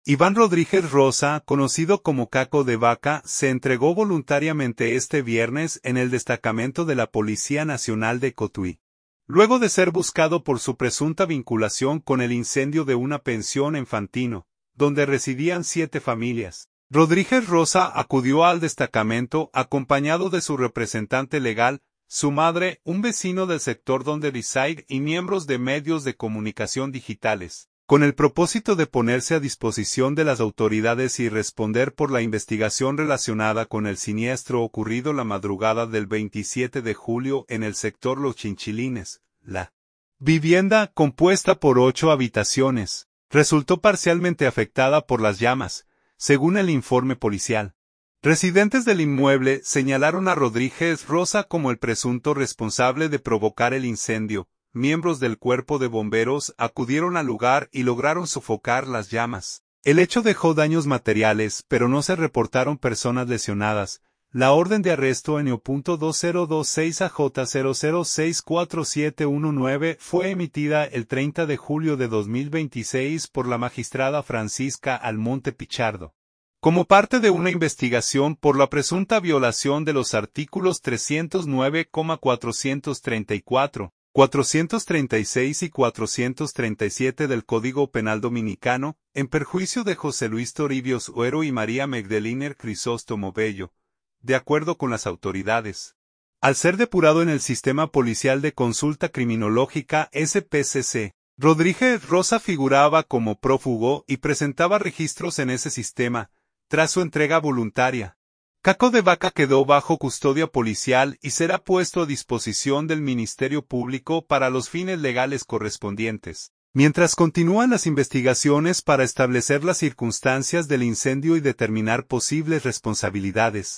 Iván Rodríguez Rosa, conocido como Caco de Vaca, se entregó voluntariamente este viernes en el destacamento de la Policía Nacional de Cotuí. Luego de ser buscado por su presunta vinculación con el incendio de una pensión en Fantino, donde residían 7 familias, Rodríguez Rosa acudió al destacamento acompañado de su representante legal, su madre, un vecino del sector donde reside y miembros de medios de comunicación digitales, con el propósito de ponerse a disposición de las autoridades y responder por la investigación relacionada con el siniestro ocurrido la madrugada del 27 de julio en el sector Los Chinchilines. La vivienda, compuesta por 8 habitaciones, resultó parcialmente afectada por las llamas, según el informe policial. Residentes del inmueble señalaron a Rodríguez Rosa como el presunto responsable de provocar el incendio. Miembros del cuerpo de bomberos acudieron al lugar y lograron sofocar las llamas. El hecho dejó daños materiales, pero no se reportaron personas lesionadas. La orden de arresto N.2026AJ00644719 fue emitida el 30 de julio de 2026 por la magistrada Francisca Almonte Pichardo, como parte de una investigación por la presunta violación de los artículos 309,434, 436 y 437 del Código Penal Dominicano, en perjuicio de José Luis Toribio Suero y María Magdalena Crisóstomo Bello, de acuerdo con las autoridades. Al ser depurado en el Sistema Policial de Consulta Criminológica SPCC, Rodríguez Rosa figuraba como prófugo y presentaba registros en ese sistema, tras su entrega voluntaria. Caco de Vaca quedó bajo custodia policial y será puesto a disposición del Ministerio Público para los fines legales correspondientes, mientras continúan las investigaciones para establecer las circunstancias del incendio y determinar posibles responsabilidades.